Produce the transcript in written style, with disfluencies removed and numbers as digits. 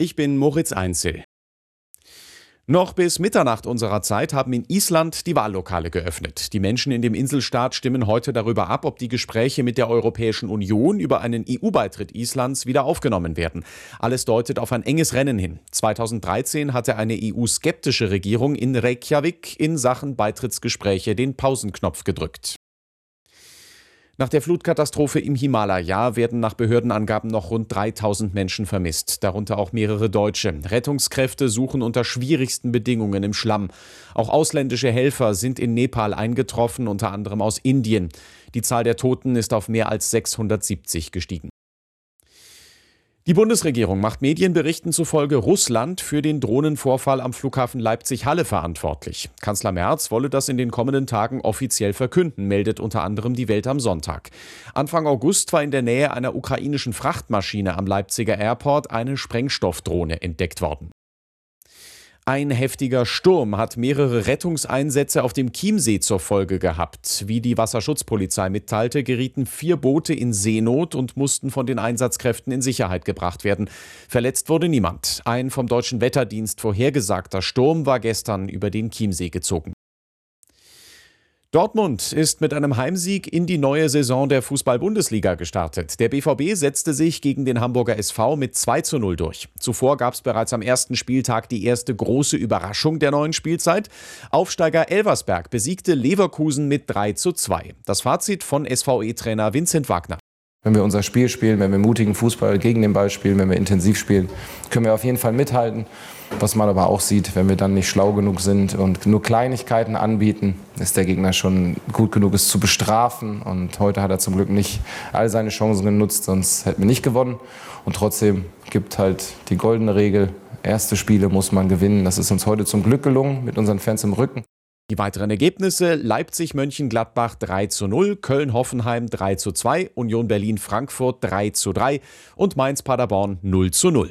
Ich bin Moritz Einzel. Noch bis Mitternacht unserer Zeit haben in Island die Wahllokale geöffnet. Die Menschen in dem Inselstaat stimmen heute darüber ab, ob die Gespräche mit der Europäischen Union über einen EU-Beitritt Islands wieder aufgenommen werden. Alles deutet auf ein enges Rennen hin. 2013 hatte eine EU-skeptische Regierung in Reykjavik in Sachen Beitrittsgespräche den Pausenknopf gedrückt. Nach der Flutkatastrophe im Himalaya werden nach Behördenangaben noch rund 3000 Menschen vermisst, darunter auch mehrere Deutsche. Rettungskräfte suchen unter schwierigsten Bedingungen im Schlamm. Auch ausländische Helfer sind in Nepal eingetroffen, unter anderem aus Indien. Die Zahl der Toten ist auf mehr als 670 gestiegen. Die Bundesregierung macht Medienberichten zufolge Russland für den Drohnenvorfall am Flughafen Leipzig-Halle verantwortlich. Kanzler Merz wolle das in den kommenden Tagen offiziell verkünden, meldet unter anderem die Welt am Sonntag. Anfang August war in der Nähe einer ukrainischen Frachtmaschine am Leipziger Airport eine Sprengstoffdrohne entdeckt worden. Ein heftiger Sturm hat mehrere Rettungseinsätze auf dem Chiemsee zur Folge gehabt. Wie die Wasserschutzpolizei mitteilte, gerieten 4 Boote in Seenot und mussten von den Einsatzkräften in Sicherheit gebracht werden. Verletzt wurde niemand. Ein vom Deutschen Wetterdienst vorhergesagter Sturm war gestern über den Chiemsee gezogen. Dortmund ist mit einem Heimsieg in die neue Saison der Fußball-Bundesliga gestartet. Der BVB setzte sich gegen den Hamburger SV mit 2:0 durch. Zuvor gab es bereits am ersten Spieltag die erste große Überraschung der neuen Spielzeit. Aufsteiger Elversberg besiegte Leverkusen mit 3:2. Das Fazit von SVE-Trainer Vincent Wagner. Wenn wir unser Spiel spielen, wenn wir mutigen Fußball gegen den Ball spielen, wenn wir intensiv spielen, können wir auf jeden Fall mithalten. Was man aber auch sieht, wenn wir dann nicht schlau genug sind und nur Kleinigkeiten anbieten, ist der Gegner schon gut genug, es zu bestrafen. Und heute hat er zum Glück nicht all seine Chancen genutzt, sonst hätten wir nicht gewonnen. Und trotzdem gibt halt die goldene Regel, erste Spiele muss man gewinnen. Das ist uns heute zum Glück gelungen, mit unseren Fans im Rücken. Die weiteren Ergebnisse: Leipzig-Mönchengladbach 3:0, Köln-Hoffenheim 3:2, Union Berlin-Frankfurt 3:3 und Mainz-Paderborn 0:0.